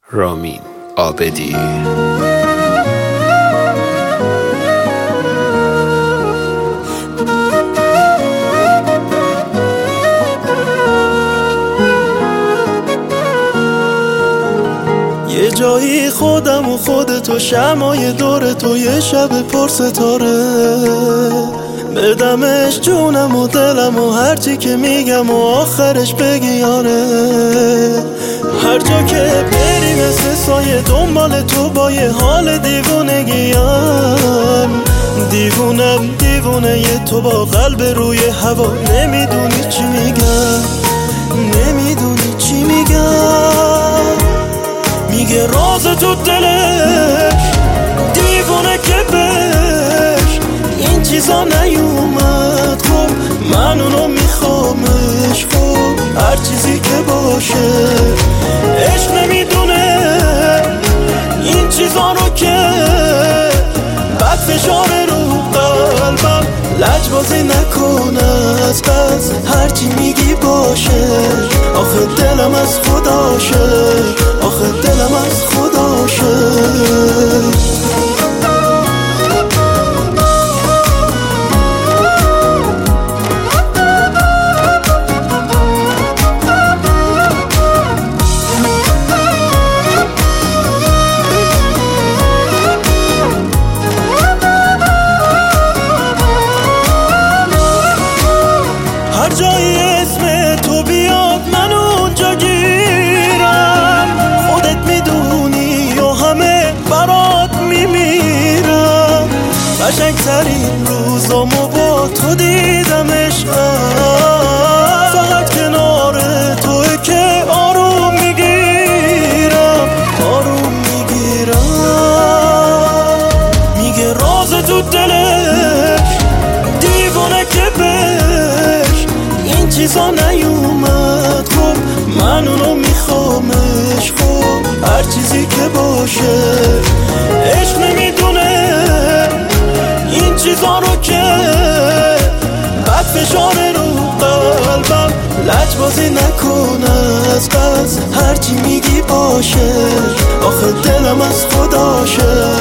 رامین عابدی. یه جایی خودم و خودتو، شمای دور تو، یه شب پر ستاره، بدمش جونم و دلم و هرچی که میگم و آخرش بگی آره. هر جا که بری مثل سایه دنبال تو، با یه حال دیوونگیم، دیوونم دیوونه یه تو با قلب روی هوا. نمیدونی چی میگم، نمیدونی چی میگم. میگه راز تو دلش دیوونه که بش این چیزا نیومد. خب من اونو میخوامش، خب هر چیزی که باشه. عشق نمیدونه این چیزا رو که بعد فشار رو قلبم. لجبازی نکنه از پس هرچی میگی باشه. آخه دلم از خداشه، آخه دلم از خداشه. هر جایی اسم تو بیاد من اونجا گیرم. خودت میدونی و همه برات میمیرم. قشنگترین روزامو با تو دیدم عشقم. فقط کنار توه که آروم میگیرم، آروم میگیرم. میگه راز تو دلش دیوونه که بش این چیزا نیومد. خب من اونو میخوامش، خب هر چیزی که باشه. عشق نمیدونه این چیزا رو که بعد فشار رو قلبم. لجبازی نکنه از بس هرچی میگی باشه. آخه دلم از خداشه،